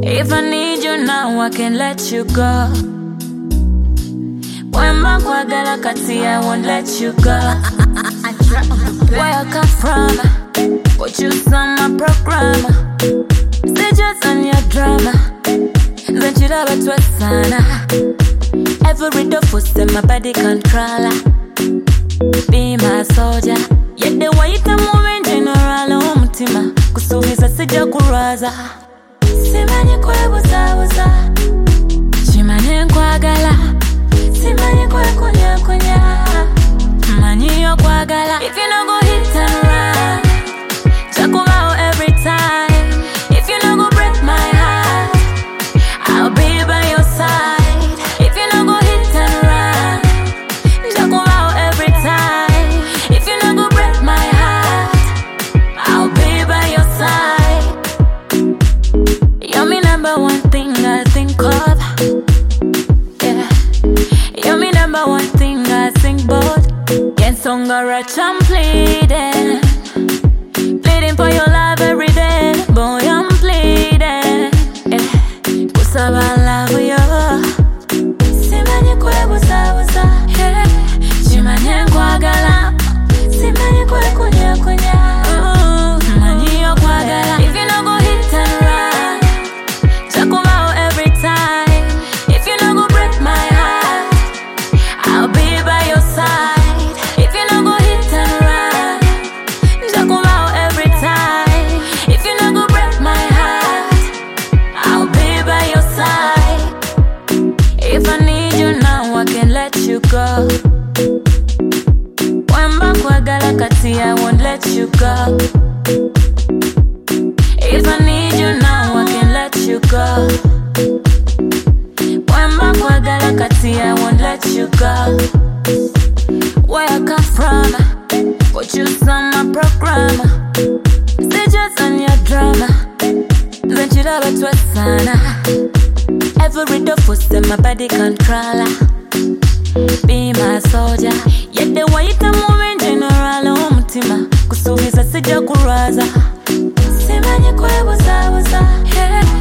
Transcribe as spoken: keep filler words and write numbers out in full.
If I need you now, I can let you go. Wema kwa galakati, I won't let you go. Where I come from, put you on my program. Say just on your drama, then you love it to sana. Every door for my body controller. Be my soldier. Yet the white I'm moving general umutima. Kusuhiza sija kuraza. Simanye kwe buza buza. Chimanye kwa gala. Simanye kwe kunya kunya. Manyiyo kwa gala. If you no go hit and run, Jakumao every time. If you no go break my heart, I'll be by your side. If you no go hit and run, Jakumao every time. If you no go break my heart, I'll be by your side. You're me number one thing I think of. Yeah. You're me number one thing I think about. Get stronger, I'm pleading. Pleading for your love every day. Boy, I'm pleading. Yeah. Kusaba love you. Simanye kwe buza buza. Yeah. Chimanye kwa gala. Simanye kwe kunya kunya. Manyiyo kwa gala. If you no go hit and run, Jakumao every time. If you no go break my heart, I'll be by your side. If you no go hit and run, Jakumao every time. If you no go break my heart, I'll be by your side. If I need you now, I can let you go. Wema kwa galakati, I won't let you go. If I need you now, I can let you go. Wema kwa galakati, I won't let you go. Where I come from, put you on my program. Say just on your drama, then you love it to sana. Every door for my body controller. Be my soldier. Yet the white I'm moving general umutima. Kusuhiza sija kuraza. Simanye kwe buza buza. Yeah.